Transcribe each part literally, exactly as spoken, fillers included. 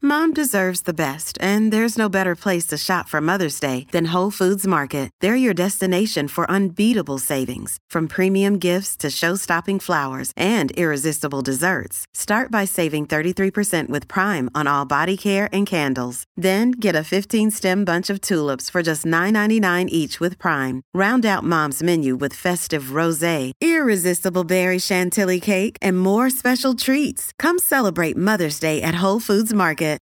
Mom deserves the best, and there's no better place to shop for Mother's Day than Whole Foods Market. They're your destination for unbeatable savings, from premium gifts to show-stopping flowers and irresistible desserts. Start by saving thirty-three percent with Prime on all body care and candles. Then get a fifteen-stem bunch of tulips for just nine ninety-nine each with Prime. Round out Mom's menu with festive rosé, irresistible berry chantilly cake, and more special treats. Come celebrate Mother's Day at Whole Foods Market.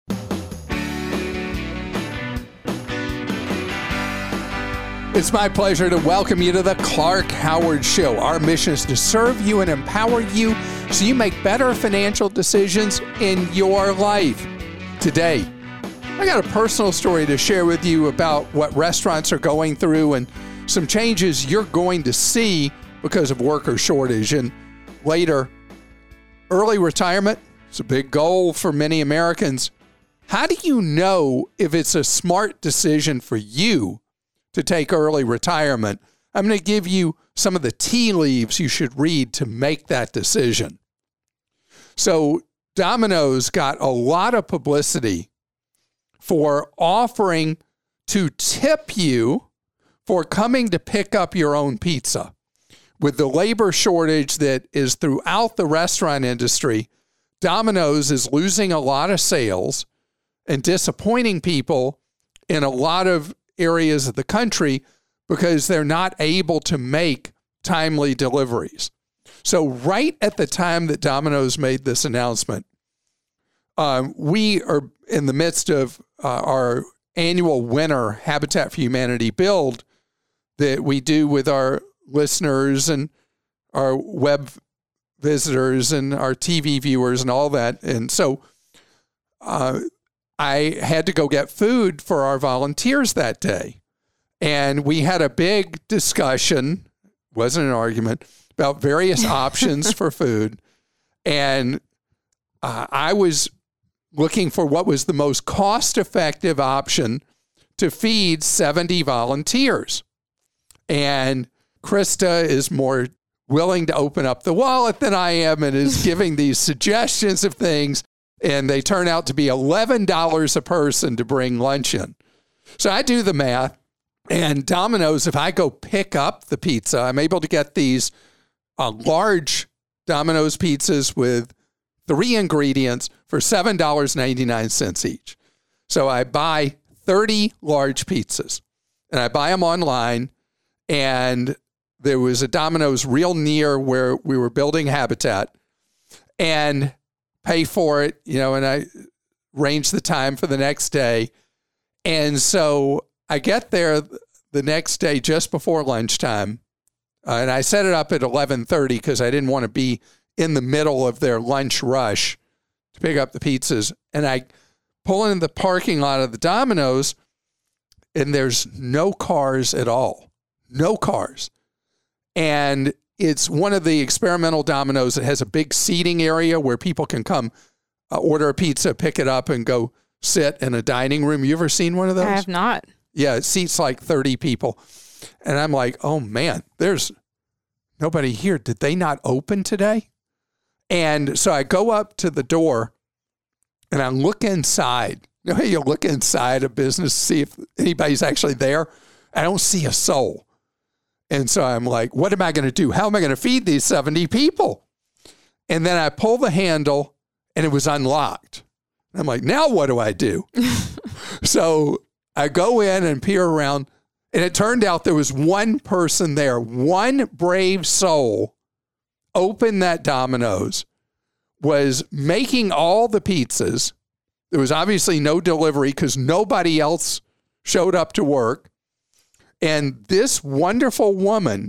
It's my pleasure to welcome you to the Clark Howard Show. Our mission is to serve you and empower you so you make better financial decisions in your life. Today, I got a personal story to share with you about what restaurants are going through and some changes you're going to see because of worker shortage. And later, early retirement is a big goal for many Americans. How do you know if it's a smart decision for you to take early retirement? I'm going to give you some of the tea leaves you should read to make that decision. So Domino's got a lot of publicity for offering to tip you for coming to pick up your own pizza. With the labor shortage that is throughout the restaurant industry, Domino's is losing a lot of sales and disappointing people in a lot of areas of the country because they're not able to make timely deliveries. So right at the time that Domino's made this announcement, um, we are in the midst of uh, our annual winter Habitat for Humanity build that we do with our listeners and our web visitors and our T V viewers and all that. And so uh, I had to go get food for our volunteers that day. And we had a big discussion, wasn't an argument, about various options for food. And uh, I was looking for what was the most cost-effective option to feed seventy volunteers. And Krista is more willing to open up the wallet than I am and is giving these suggestions of things. And they turn out to be eleven dollars a person to bring lunch in. So I do the math. And Domino's, if I go pick up the pizza, I'm able to get these uh, large Domino's pizzas with three ingredients for seven dollars and ninety-nine cents each. So I buy thirty large pizzas, and I buy them online. And there was a Domino's real near where we were building Habitat, and pay for it, you know, and I arrange the time for the next day. And so I get there the next day just before lunchtime, uh, and I set it up at eleven thirty because I didn't want to be in the middle of their lunch rush to pick up the pizzas. And I pull into the parking lot of the Domino's, and there's no cars at all. No cars. And it's one of the experimental Domino's that has a big seating area where people can come uh, order a pizza, pick it up, and go sit in a dining room. You ever seen one of those? I have not. Yeah, it seats like thirty people. And I'm like, oh, man, there's nobody here. Did they not open today? And so I go up to the door, and I look inside. You know how you look inside a business to see if anybody's actually there? I don't see a soul. And so I'm like, what am I going to do? How am I going to feed these seventy people? And then I pull the handle, and it was unlocked. I'm like, now what do I do? So I go in and peer around, and it turned out there was one person there, one brave soul opened that Domino's, was making all the pizzas. There was obviously no delivery because nobody else showed up to work. And this wonderful woman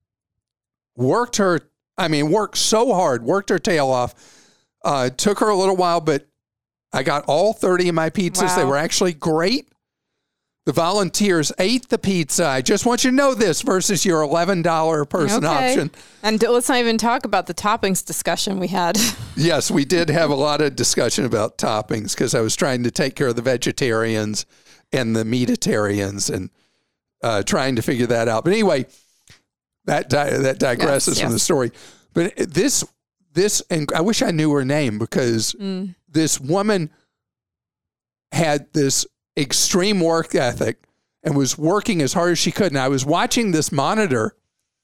worked her, I mean, worked so hard, worked her tail off. Uh, took her a little while, but I got all thirty of my pizzas. Wow. They were actually great. The volunteers ate the pizza. I just want you to know this versus your eleven dollars a person okay. option. And let's not even talk about the toppings discussion we had. Yes, we did have a lot of discussion about toppings because I was trying to take care of the vegetarians and the meatitarians and uh, trying to figure that out. But anyway, that di- that digresses yes, from yes. the story. But this, this, and I wish I knew her name because mm. this woman had this extreme work ethic and was working as hard as she could. And I was watching this monitor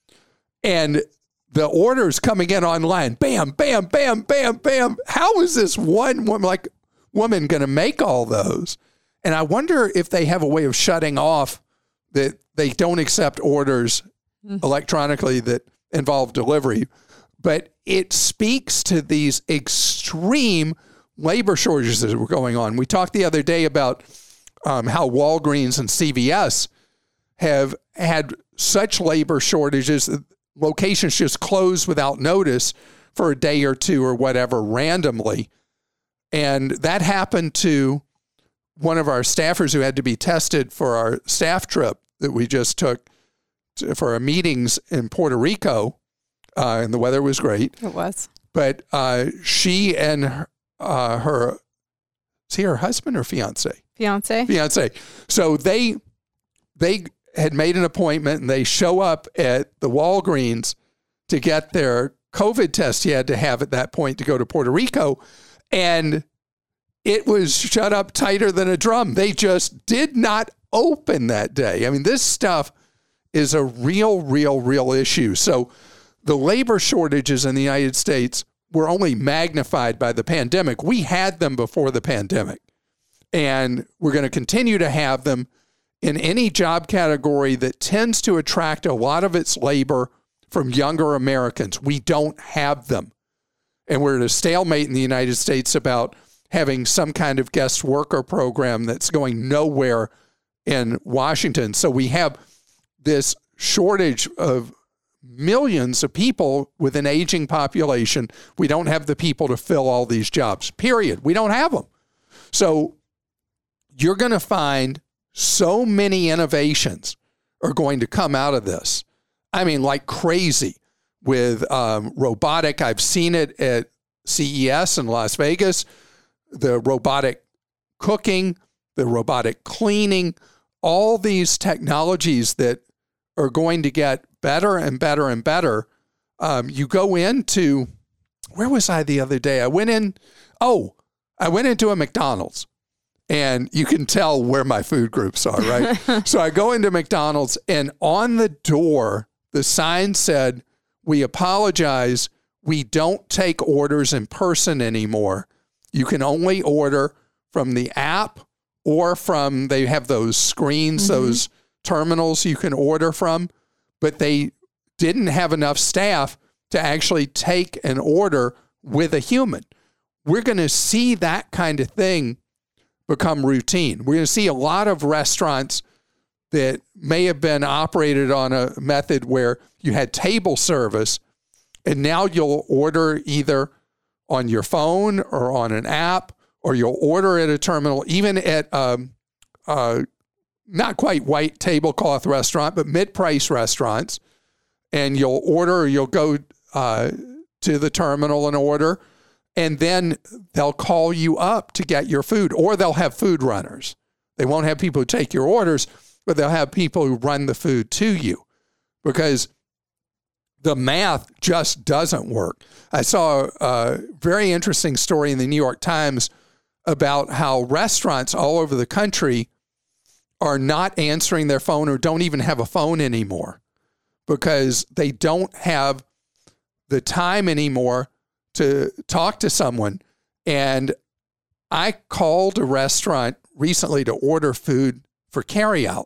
and the orders coming in online, bam, bam, bam, bam, bam. How is this one woman, like woman going to make all those? And I wonder if they have a way of shutting off that they don't accept orders mm. electronically that involve delivery. But it speaks to these extreme labor shortages that were going on. We talked the other day about um, how Walgreens and C V S have had such labor shortages that locations just closed without notice for a day or two or whatever randomly. And that happened to one of our staffers who had to be tested for our staff trip that we just took to, for our meetings in Puerto Rico. Uh, and the weather was great. It was. But uh, she and her, uh, her, is he her husband or fiance? Fiance. Fiance. So they they had made an appointment and they show up at the Walgreens to get their COVID test you had to have at that point to go to Puerto Rico. And it was shut up tighter than a drum. They just did not open that day. I mean, this stuff is a real, real, real issue. So the labor shortages in the United States were only magnified by the pandemic. We had them before the pandemic, and we're going to continue to have them in any job category that tends to attract a lot of its labor from younger Americans. We don't have them. And we're at a stalemate in the United States about having some kind of guest worker program that's going nowhere in Washington. So we have this shortage of millions of people with an aging population. We don't have the people to fill all these jobs, period. We don't have them. So you're going to find so many innovations are going to come out of this. I mean, like crazy with um, robotic. I've seen it at C E S in Las Vegas, the robotic cooking, the robotic cleaning, all these technologies that are going to get better and better and better. Um, you go into, where was I the other day? I went in, oh, I went into a McDonald's, and you can tell where my food groups are, right? So I go into McDonald's, and on the door, the sign said, "We apologize. We don't take orders in person anymore. You can only order from the app or from," they have those screens, mm-hmm. those terminals you can order from, but they didn't have enough staff to actually take an order with a human. We're going to see that kind of thing become routine. We're going to see a lot of restaurants that may have been operated on a method where you had table service, and now you'll order either on your phone or on an app, or you'll order at a terminal, even at um, uh, not quite white tablecloth restaurant, but mid-price restaurants. And you'll order, or you'll go uh, to the terminal and order, and then they'll call you up to get your food, or they'll have food runners. They won't have people who take your orders, but they'll have people who run the food to you, because the math just doesn't work. I saw a very interesting story in the New York Times about how restaurants all over the country are not answering their phone, or don't even have a phone anymore, because they don't have the time anymore to talk to someone. And I called a restaurant recently to order food for carryout,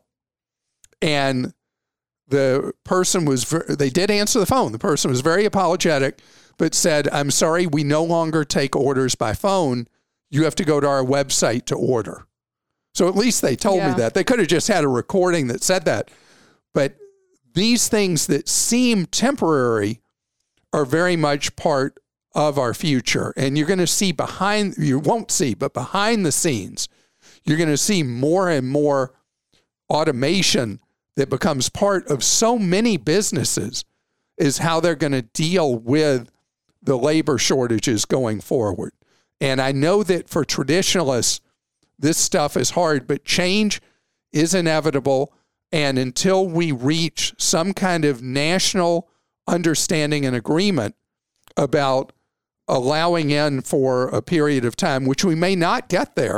and the person was, they did answer the phone. The person was very apologetic, but said, "I'm sorry, we no longer take orders by phone. You have to go to our website to order." So at least they told yeah. me that. They could have just had a recording that said that. But these things that seem temporary are very much part of our future. And you're going to see behind, you won't see, but behind the scenes, you're going to see more and more automation that becomes part of so many businesses, is how they're going to deal with the labor shortages going forward. And I know that for traditionalists, this stuff is hard, but change is inevitable. And until we reach some kind of national understanding and agreement about allowing in for a period of time, which we may not get there,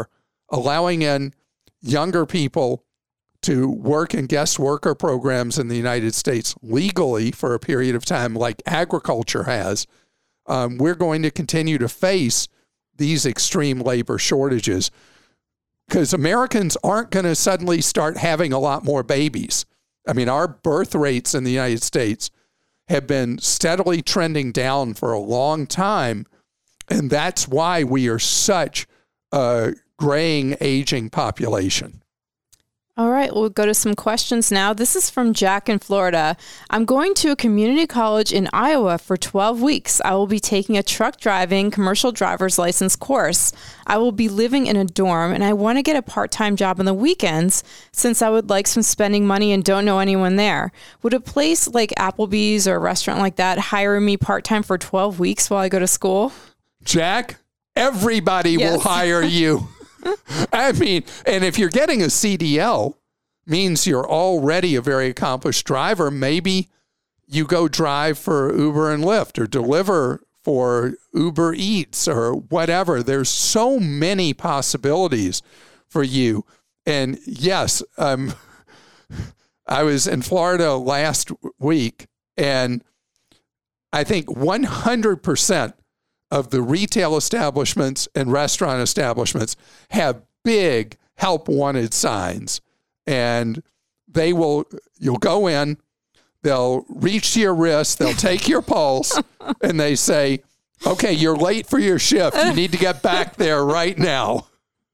allowing in younger people to work in guest worker programs in the United States legally for a period of time, like agriculture has, um, we're going to continue to face these extreme labor shortages because Americans aren't going to suddenly start having a lot more babies. I mean, our birth rates in the United States have been steadily trending down for a long time, and that's why we are such a graying, aging population. All right, we'll go to some questions now. This is from Jack in Florida. I'm going to a community college in Iowa for twelve weeks. I will be taking a truck driving commercial driver's license course. I will be living in a dorm, and I want to get a part-time job on the weekends since I would like some spending money and don't know anyone there. Would a place like Applebee's or a restaurant like that hire me part-time for twelve weeks while I go to school? Jack, everybody yes. will hire you. I mean, and if you're getting a C D L, means you're already a very accomplished driver. Maybe you go drive for Uber and Lyft or deliver for Uber Eats or whatever. There's so many possibilities for you. And yes, um, I was in Florida last week, and I think one hundred percent of the retail establishments and restaurant establishments have big help wanted signs, and they will, you'll go in, they'll reach to your wrist, they'll take your pulse, and they say, okay, you're late for your shift. You need to get back there right now.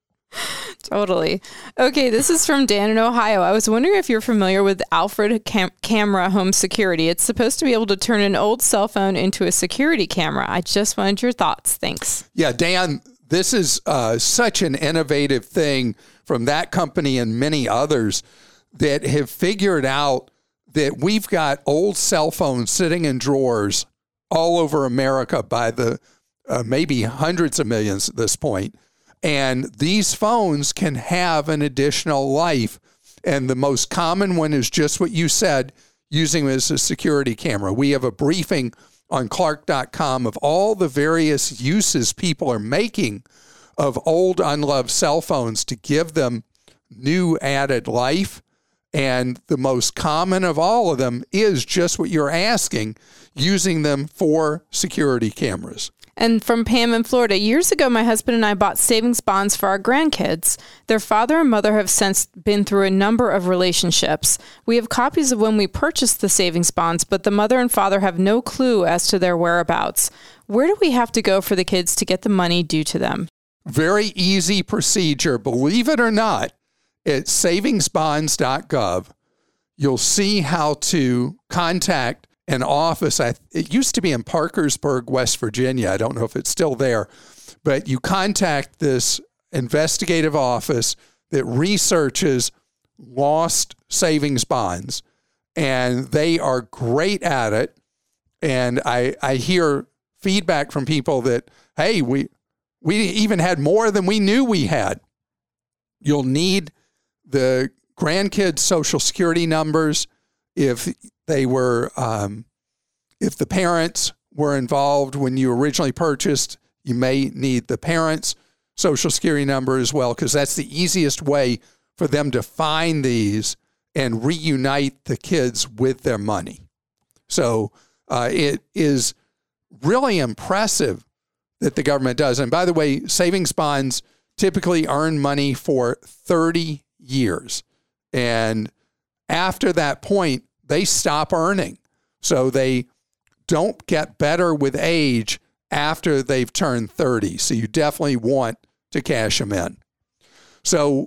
Totally. Okay, this is from Dan in Ohio. I was wondering if you're familiar with Alfred Cam- Camera Home Security. It's supposed to be able to turn an old cell phone into a security camera. I just wanted your thoughts. Thanks. Yeah, Dan, this is uh, such an innovative thing from that company and many others that have figured out that we've got old cell phones sitting in drawers all over America by the uh, maybe hundreds of millions at this point. And these phones can have an additional life. And the most common one is just what you said, using it as a security camera. We have a briefing on Clark dot com of all the various uses people are making of old unloved cell phones to give them new added life. And the most common of all of them is just what you're asking, using them for security cameras. And from Pam in Florida, years ago, my husband and I bought savings bonds for our grandkids. Their father and mother have since been through a number of relationships. We have copies of when we purchased the savings bonds, but the mother and father have no clue as to their whereabouts. Where do we have to go for the kids to get the money due to them? Very easy procedure. Believe it or not, at savings bonds dot gov, you'll see how to contact an office. I, it used to be in Parkersburg, West Virginia. I don't know if it's still there, but you contact this investigative office that researches lost savings bonds, and they are great at it. And I, I hear feedback from people that, hey, we, we even had more than we knew we had. You'll need the grandkids' social security numbers. If they were, um, if the parents were involved when you originally purchased, you may need the parents' social security number as well, because that's the easiest way for them to find these and reunite the kids with their money. So uh, it is really impressive that the government does. And by the way, savings bonds typically earn money for thirty years. And after that point, they stop earning. So they don't get better with age after they've turned thirty. So you definitely want to cash them in. So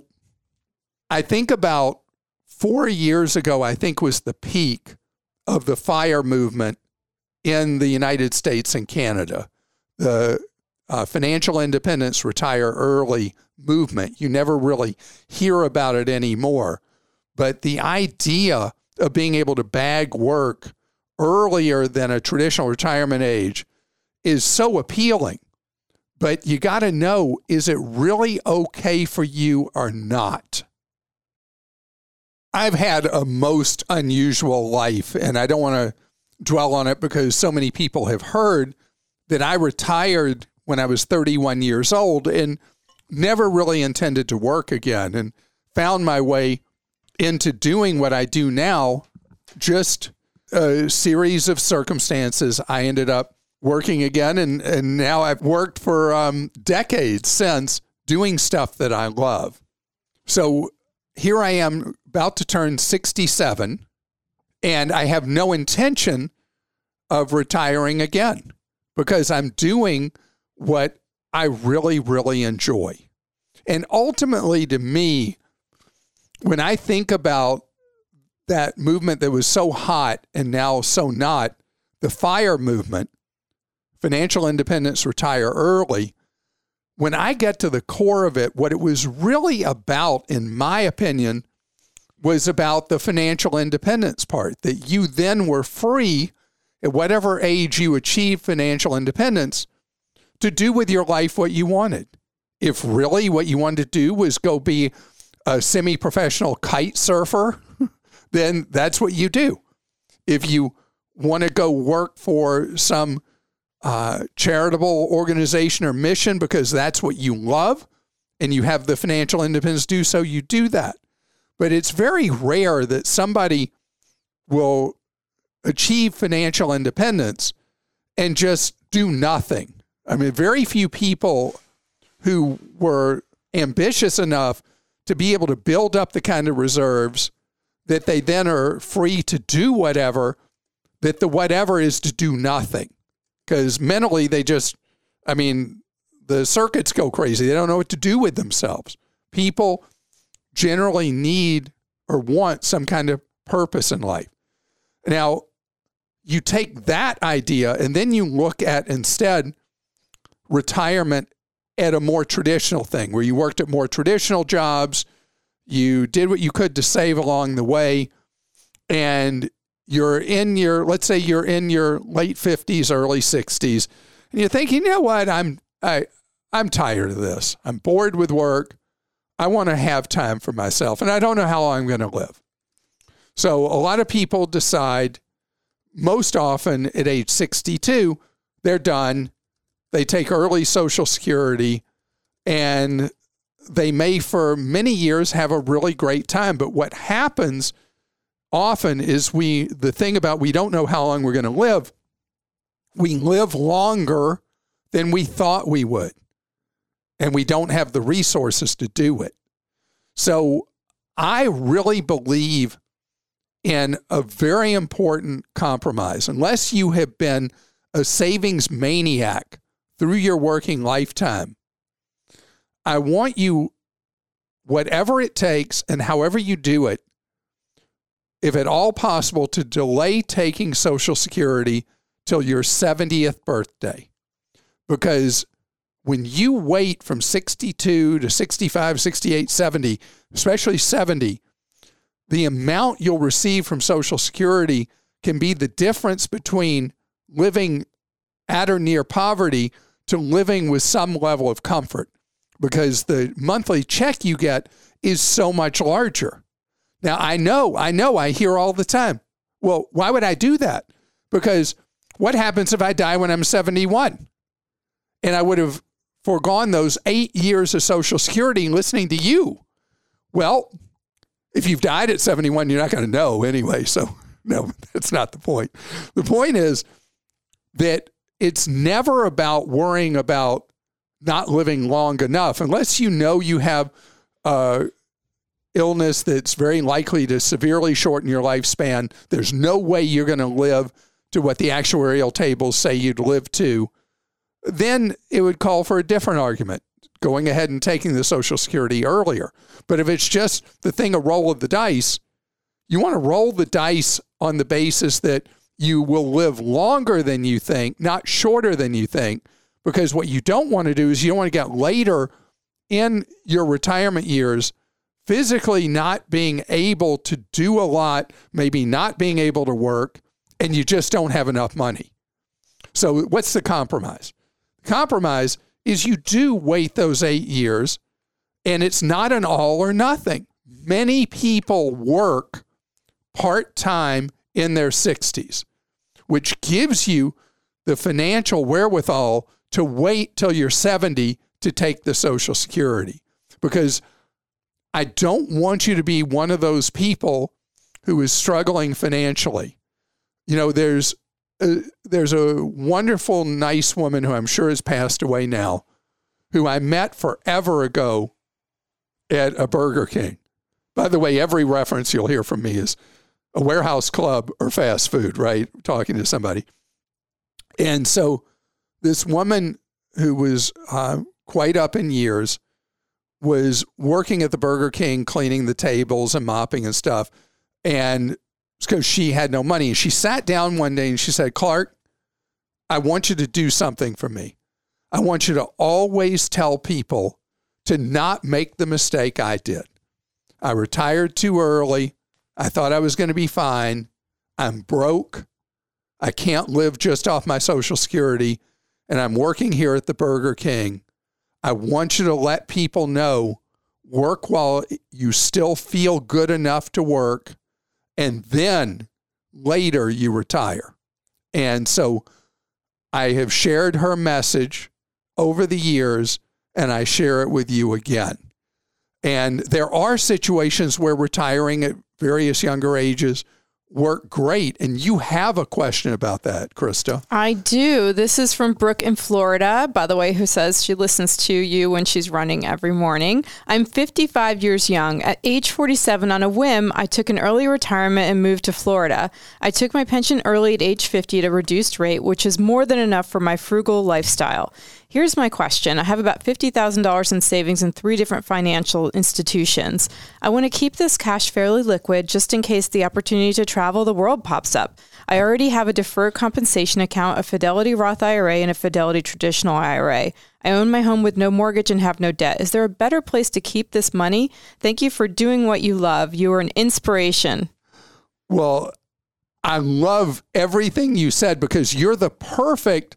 I think about four years ago, I think was the peak of the FIRE movement in the United States and Canada. The uh, Financial Independence Retire Early movement. You never really hear about it anymore. But the idea of being able to bag work earlier than a traditional retirement age is so appealing. But you got to know, is it really okay for you or not? I've had a most unusual life, and I don't want to dwell on it because so many people have heard that I retired when I was thirty-one years old. And never really intended to work again and found my way into doing what I do now. Just a series of circumstances. I ended up working again, and, and now I've worked for um, decades since doing stuff that I love. So here I am about to turn sixty-seven, and I have no intention of retiring again because I'm doing what I really, really enjoy. And ultimately, to me, when I think about that movement that was so hot and now so not, the FIRE movement, financial independence, retire early, when I get to the core of it, what it was really about, in my opinion, was about the financial independence part, that you then were free at whatever age you achieved financial independence to do with your life what you wanted. If really what you wanted to do was go be a semi-professional kite surfer, then that's what you do. If you want to go work for some uh, charitable organization or mission because that's what you love and you have the financial independence to do so, you do that. But it's very rare that somebody will achieve financial independence and just do nothing. I mean, very few people who were ambitious enough to be able to build up the kind of reserves that they then are free to do whatever, that the whatever is to do nothing. Because mentally they just, I mean, the circuits go crazy. They don't know what to do with themselves. People generally need or want some kind of purpose in life. Now, you take that idea and then you look at instead retirement at a more traditional thing where you worked at more traditional jobs, you did what you could to save along the way, and you're in your, let's say you're in your late fifties, early sixties, and you're thinking, you know what, I'm I I'm tired of this. I'm bored with work. I want to have time for myself, and I don't know how long I'm going to live. So a lot of people decide, most often at age sixty-two, they're done. They take early Social Security, and they may for many years have a really great time. But what happens often is we, the thing about we don't know how long we're going to live, we live longer than we thought we would. And we don't have the resources to do it. So I really believe in a very important compromise. Unless you have been a savings maniac through your working lifetime, I want you, whatever it takes and however you do it, if at all possible, to delay taking Social Security till your seventieth birthday. Because when you wait from sixty-two to sixty-five, sixty-eight, seventy, especially seventy, the amount you'll receive from Social Security can be the difference between living at or near poverty to living with some level of comfort, because the monthly check you get is so much larger. Now, I know, I know, I hear all the time, well, why would I do that? Because what happens if I die when I'm seventy-one? And I would have foregone those eight years of Social Security listening to you. Well, if you've died at seventy-one, you're not going to know anyway. So no, that's not the point. The point is that it's never about worrying about not living long enough, unless you know you have uh, illness that's very likely to severely shorten your lifespan. There's no way you're going to live to what the actuarial tables say you'd live to. Then it would call for a different argument, going ahead and taking the Social Security earlier. But if it's just the thing, a roll of the dice, you want to roll the dice on the basis that you will live longer than you think, not shorter than you think, because what you don't want to do is you don't want to get later in your retirement years physically not being able to do a lot, maybe not being able to work, and you just don't have enough money. So what's the compromise? The compromise is you do wait those eight years, and it's not an all or nothing. Many people work part-time in their sixties, which gives you the financial wherewithal to wait till you're seventy to take the Social Security, because I don't want you to be one of those people who is struggling financially. You know, there's a, there's a wonderful, nice woman who I'm sure has passed away now, who I met forever ago at a Burger King. By the way, every reference you'll hear from me is a warehouse club or fast food, right? Talking to somebody. And so this woman who was uh, quite up in years was working at the Burger King, cleaning the tables and mopping and stuff. And because she had no money, she sat down one day and she said, Clark, I want you to do something for me. I want you to always tell people to not make the mistake I did. I retired too early. I thought I was going to be fine. I'm broke. I can't live just off my Social Security, and I'm working here at the Burger King. I want you to let people know, work while you still feel good enough to work, and then later you retire. And so I have shared her message over the years, and I share it with you again. And there are situations where retiring at various younger ages work great. And you have a question about that, Krista. I do. This is from Brooke in Florida, by the way, who says she listens to you when she's running every morning. I'm fifty-five years young. At age forty-seven, on a whim, I took an early retirement and moved to Florida. I took my pension early at age fifty at a reduced rate, which is more than enough for my frugal lifestyle. Here's my question. I have about fifty thousand dollars in savings in three different financial institutions. I want to keep this cash fairly liquid just in case the opportunity to travel the world pops up. I already have a deferred compensation account, a Fidelity Roth I R A, and a Fidelity traditional I R A. I own my home with no mortgage and have no debt. Is there a better place to keep this money? Thank you for doing what you love. You are an inspiration. Well, I love everything you said, because you're the perfect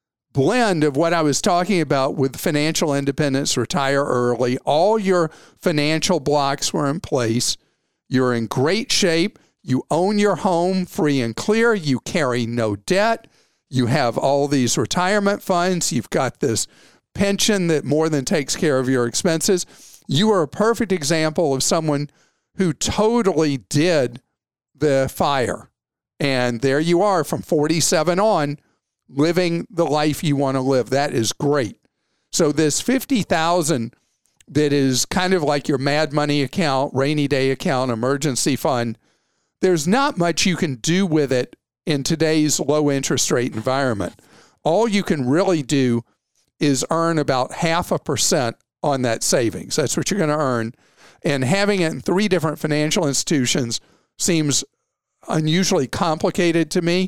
blend of what I was talking about with financial independence, retire early. All your financial blocks were in place. You're in great shape. You own your home free and clear. You carry no debt. You have all these retirement funds. You've got this pension that more than takes care of your expenses. You are a perfect example of someone who totally did the fire. And there you are from forty-seven on, living the life you want to live. That is great. So this fifty thousand dollars that is kind of like your Mad Money account, rainy day account, emergency fund, there's not much you can do with it in today's low interest rate environment. All you can really do is earn about half a percent on that savings. That's what you're going to earn. And having it in three different financial institutions seems unusually complicated to me.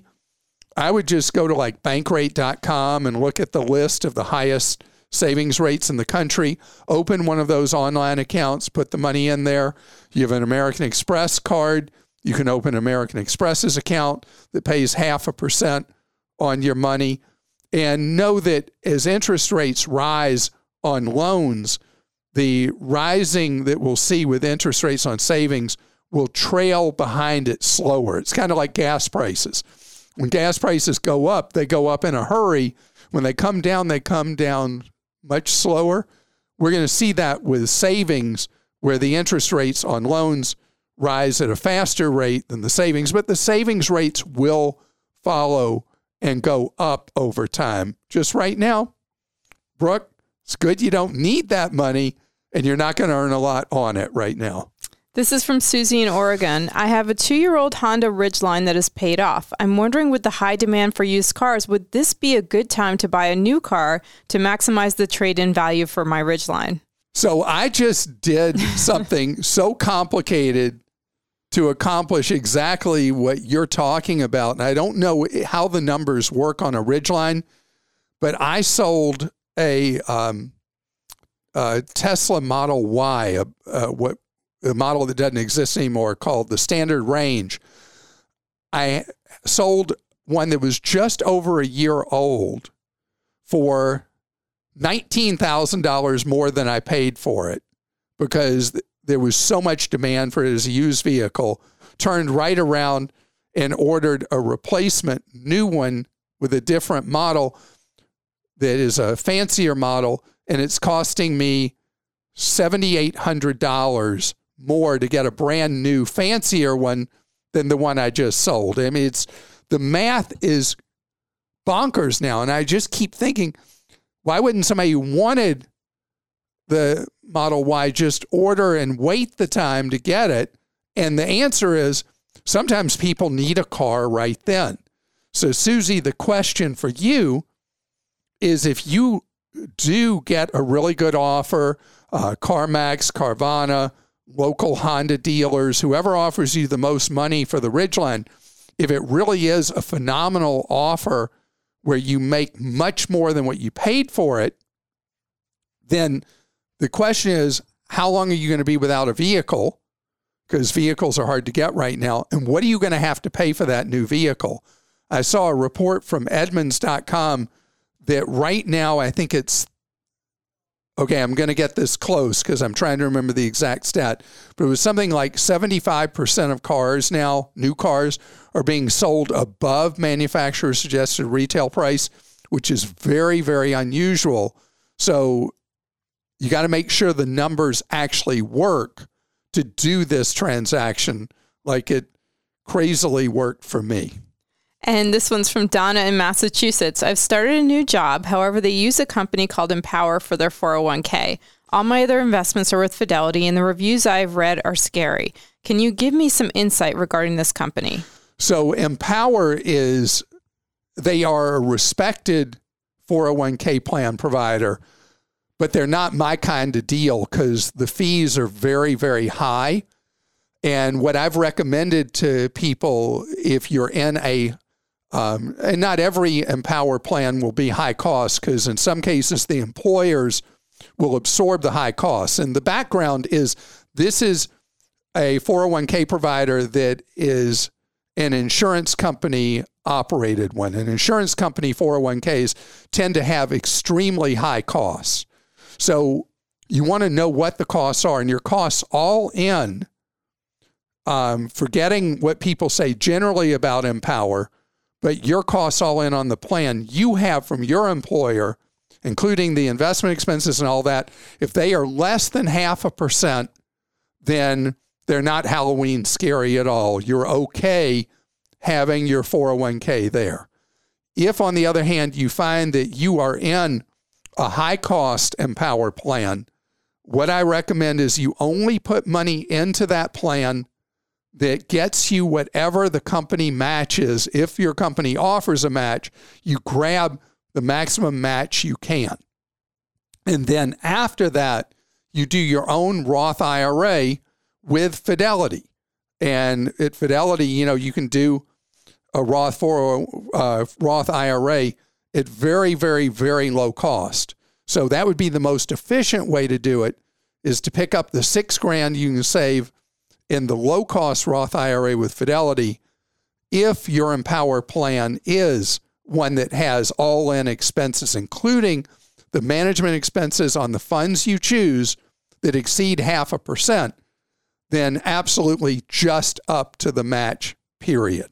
I would just go to like bankrate dot com and look at the list of the highest savings rates in the country, open one of those online accounts, put the money in there. You have an American Express card. You can open American Express's account that pays half a percent on your money, and know that as interest rates rise on loans, the rising that we'll see with interest rates on savings will trail behind it slower. It's kind of like gas prices. When gas prices go up, they go up in a hurry. When they come down, they come down much slower. We're going to see that with savings, where the interest rates on loans rise at a faster rate than the savings, but the savings rates will follow and go up over time. Just right now, Brooke, it's good you don't need that money, and you're not going to earn a lot on it right now. This is from Susie in Oregon. I have a two-year-old Honda Ridgeline that is paid off. I'm wondering, with the high demand for used cars, would this be a good time to buy a new car to maximize the trade-in value for my Ridgeline? So I just did something so complicated to accomplish exactly what you're talking about. And I don't know how the numbers work on a Ridgeline, but I sold a, um, a Tesla Model Y, a, a, what, a model that doesn't exist anymore, called the Standard Range. I sold one that was just over a year old for nineteen thousand dollars more than I paid for it, because there was so much demand for it as a used vehicle. Turned right around and ordered a replacement new one with a different model that is a fancier model, and it's costing me seven thousand eight hundred dollars more to get a brand new, fancier one than the one I just sold. I mean, it's the math is bonkers now. And I just keep thinking, why wouldn't somebody who wanted the Model Y just order and wait the time to get it? And the answer is sometimes people need a car right then. So, Susie, the question for you is, if you do get a really good offer, uh, CarMax, Carvana, local Honda dealers, whoever offers you the most money for the Ridgeline, if it really is a phenomenal offer where you make much more than what you paid for it, then the question is, how long are you going to be without a vehicle? Because vehicles are hard to get right now. And what are you going to have to pay for that new vehicle? I saw a report from Edmunds dot com that right now, I think it's, okay, I'm going to get this close because I'm trying to remember the exact stat, but it was something like seventy-five percent of cars now, new cars, are being sold above manufacturer suggested retail price, which is very, very unusual. So you got to make sure the numbers actually work to do this transaction like it crazily worked for me. And this one's from Donna in Massachusetts. I've started a new job. However, they use a company called Empower for their four oh one k. All my other investments are with Fidelity, and the reviews I've read are scary. Can you give me some insight regarding this company? So Empower is, they are a respected four oh one k plan provider, but they're not my kind of deal because the fees are very, very high. And what I've recommended to people, if you're in a Um, and not every Empower plan will be high cost, because in some cases the employers will absorb the high costs. And the background is this is a four oh one k provider that is an insurance company operated one. And insurance company four oh one k's tend to have extremely high costs. So you want to know what the costs are, and your costs all in, um, forgetting what people say generally about Empower, but your costs all in on the plan you have from your employer, including the investment expenses and all that. If they are less than half a percent, then they're not Halloween scary at all. You're okay having your four oh one k there. If, on the other hand, you find that you are in a high-cost Empower plan, what I recommend is you only put money into that plan that gets you whatever the company matches. If your company offers a match, you grab the maximum match you can. And then after that, you do your own Roth I R A with Fidelity. And at Fidelity, you know, you can do a Roth four oh, uh, Roth I R A at very, very, very low cost. So that would be the most efficient way to do it, is to pick up the six grand you can save in the low-cost Roth I R A with Fidelity, if your Empower plan is one that has all-in expenses, including the management expenses on the funds you choose that exceed half a percent, then absolutely just up to the match, period.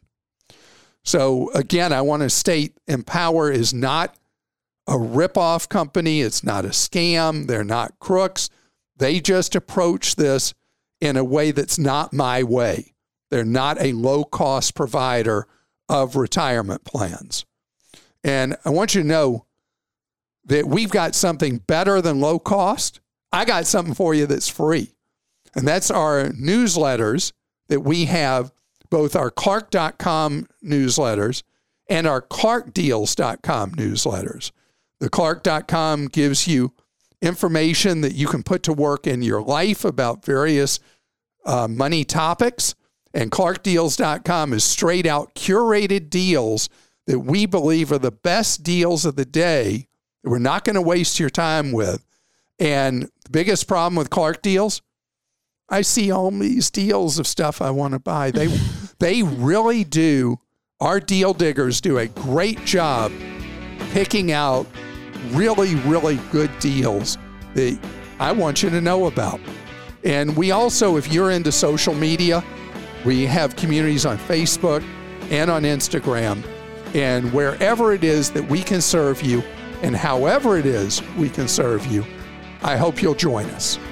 So again, I want to state Empower is not a rip-off company. It's not a scam. They're not crooks. They just approach this in a way that's not my way. They're not a low-cost provider of retirement plans. And I want you to know that we've got something better than low cost. I got something for you that's free. And that's our newsletters that we have, both our Clark dot com newsletters and our Clark Deals dot com newsletters. The Clark dot com gives you information that you can put to work in your life about various uh, money topics. And Clark Deals dot com is straight out curated deals that we believe are the best deals of the day that we're not going to waste your time with. And the biggest problem with Clark Deals, I see all these deals of stuff I want to buy. They, they really do. Our deal diggers do a great job picking out really, really good deals that I want you to know about. And we also, if you're into social media, we have communities on Facebook and on Instagram. And wherever it is that we can serve you, And however it is we can serve you, I hope you'll join us.